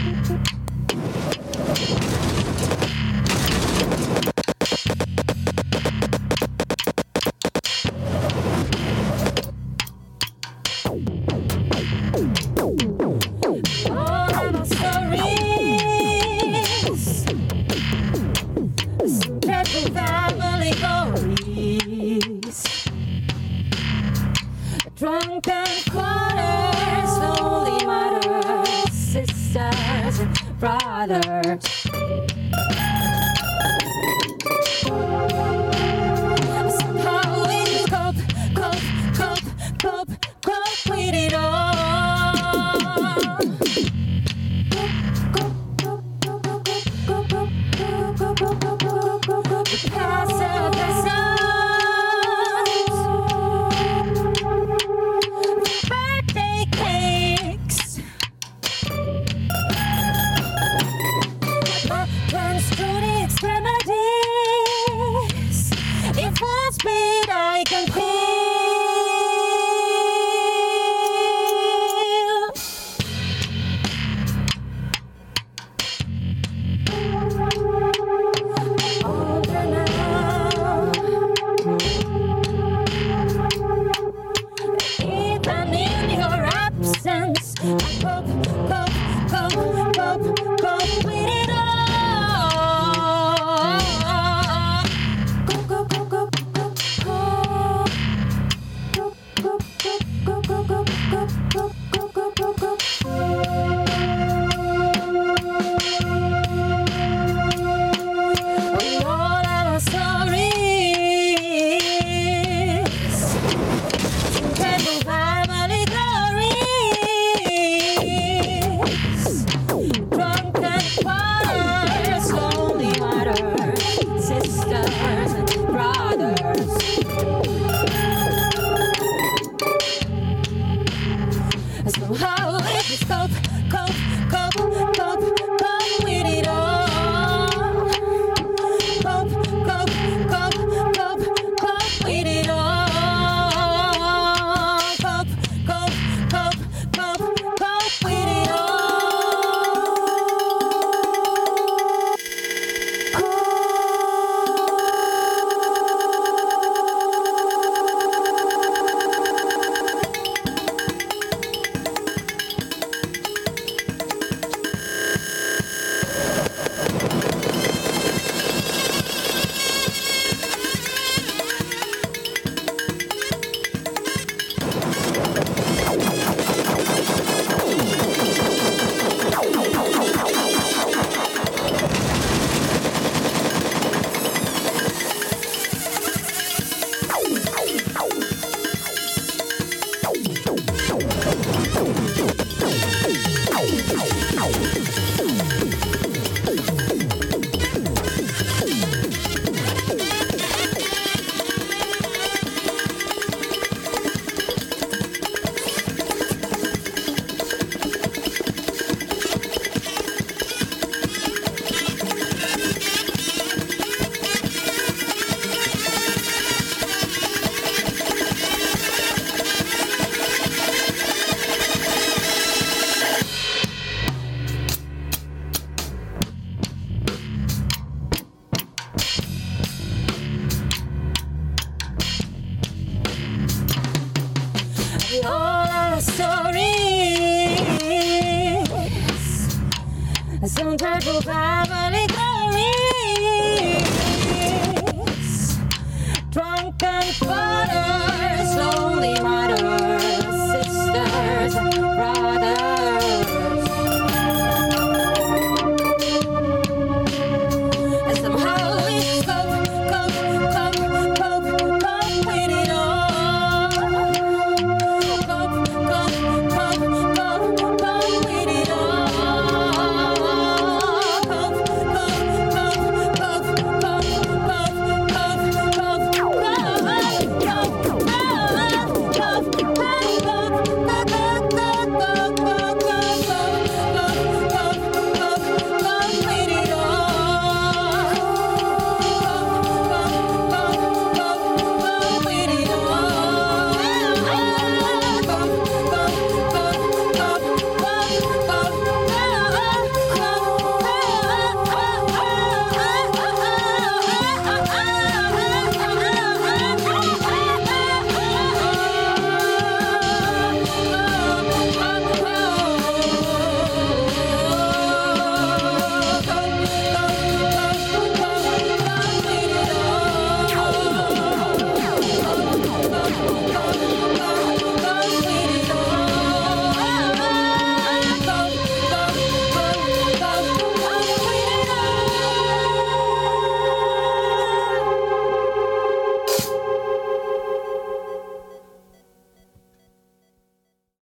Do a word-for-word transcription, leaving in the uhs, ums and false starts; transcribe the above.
Drunken quarters, lonely mothers, sisters and brothers. Somehow we cope, cope, cope, cope, cope with it all. Because of the sun. Speed I can feel. Older now, even in your absence, I cope, cope, cope, cope, cope with it all. Somehow if you cope, cope, cope, cope, cope with it all. Cope, cope, cope, cope, cope with it all. Cope, cope, cope, cope, cope with it all. All our stories, some type of